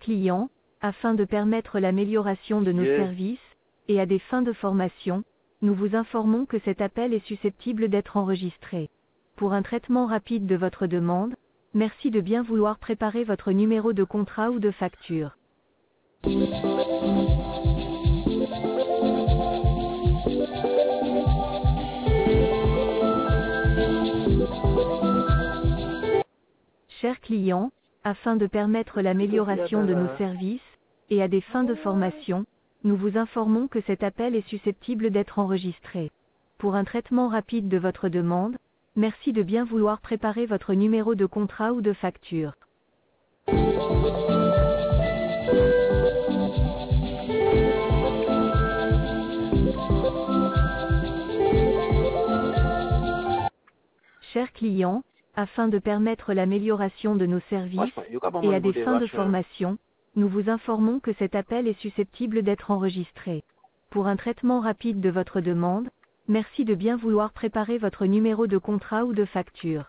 clients, afin de permettre l'amélioration de nos services, et à des fins de formation, nous vous informons que cet appel est susceptible d'être enregistré. Pour un traitement rapide de votre demande, merci de bien vouloir préparer votre numéro de contrat ou de facture. Chers clients, afin de permettre l'amélioration de nos services, et à des fins de formation, nous vous informons que cet appel est susceptible d'être enregistré. Pour un traitement rapide de votre demande, merci de bien vouloir préparer votre numéro de contrat ou de facture. Chers clients, afin de permettre l'amélioration de nos services, et à des fins de formation, nous vous informons que cet appel est susceptible d'être enregistré. Pour un traitement rapide de votre demande, merci de bien vouloir préparer votre numéro de contrat ou de facture.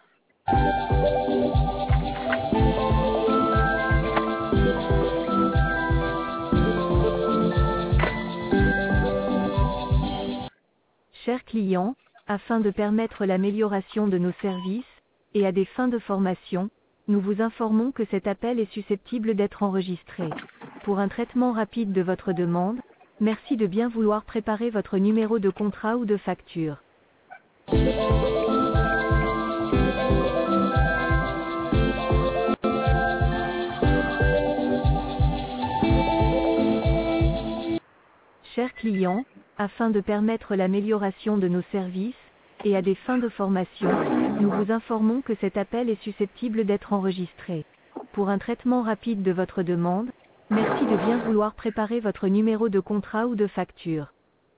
Chers clients, afin de permettre l'amélioration de nos services, et à des fins de formation, nous vous informons que cet appel est susceptible d'être enregistré. Pour un traitement rapide de votre demande, merci de bien vouloir préparer votre numéro de contrat ou de facture. Chers clients, afin de permettre l'amélioration de nos services, et à des fins de formation, nous vous informons que cet appel est susceptible d'être enregistré. Pour un traitement rapide de votre demande, merci de bien vouloir préparer votre numéro de contrat ou de facture.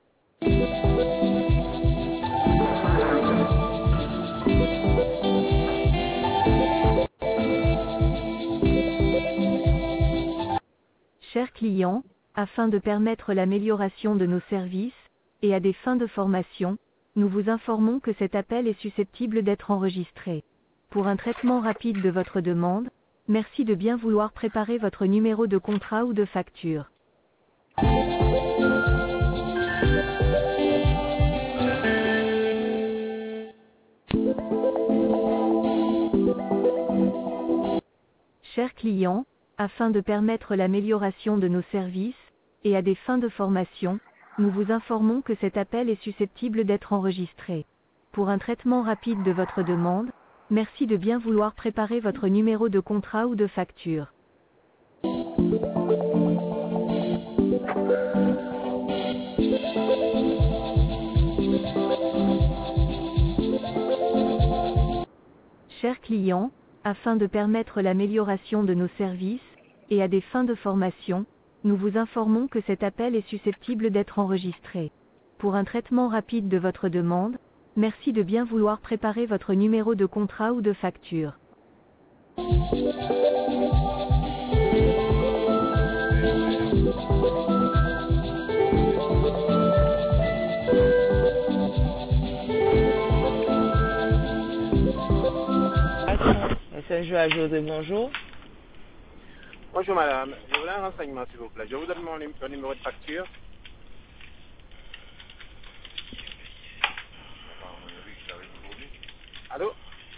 Chers clients, afin de permettre l'amélioration de nos services, et à des fins de formation, nous vous informons que cet appel est susceptible d'être enregistré. Pour un traitement rapide de votre demande, merci de bien vouloir préparer votre numéro de contrat ou de facture. Chers clients, afin de permettre l'amélioration de nos services, et à des fins de formation, nous vous informons que cet appel est susceptible d'être enregistré. Pour un traitement rapide de votre demande, merci de bien vouloir préparer votre numéro de contrat ou de facture. Chers clients, afin de permettre l'amélioration de nos services, et à des fins de formation, nous vous informons que cet appel est susceptible d'être enregistré. Pour un traitement rapide de votre demande, merci de bien vouloir préparer votre numéro de contrat ou de facture. SNJ José, bonjour. Bonjour madame, je voulais un renseignement s'il vous plaît. Je vous donne mon numéro de facture. Allô?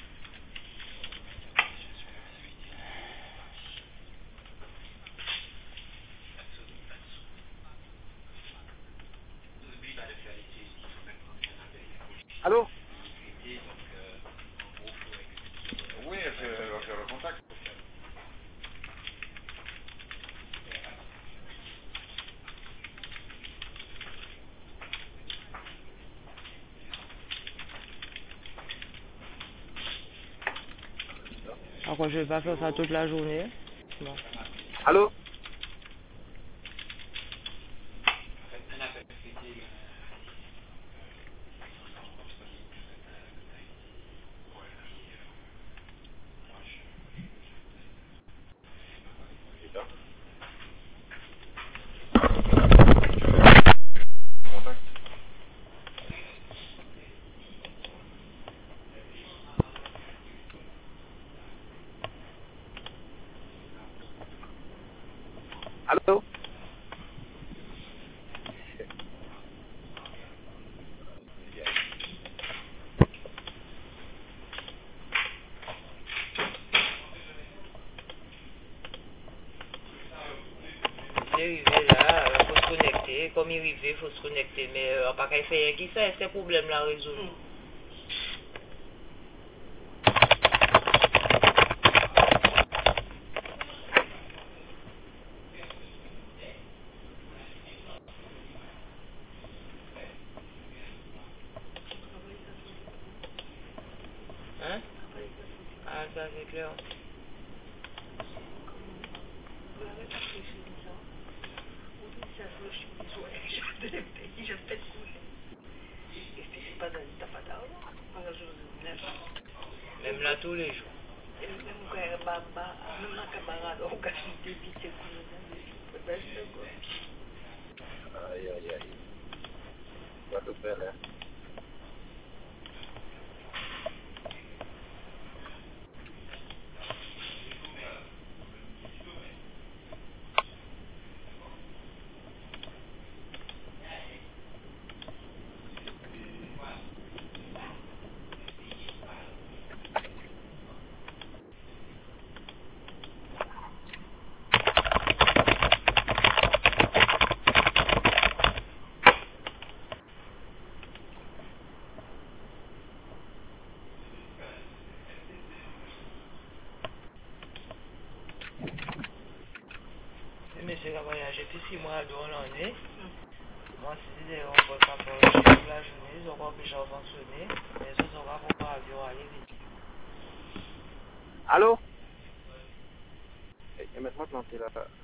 Allô? Oui, je le contacte. Alors je vais pas faire ça toute la journée. Bon. Allô? Et comme il arrive, il faut se connecter. Mais on pas qu'à faire qui fait ces problèmes-là résolus. Hein? Ah, ça c'est clair. Même là tous les jours. Aïe, aïe, aïe. On va tout faire, hein. Et monsieur qui a voyagé depuis 6 mois dans l'année. Moi, si on va pas pour toute la journée, ils auront obligé de fonctionner. Mais ils auront pas avion aller vite. Allô? Et maintenant, planter là.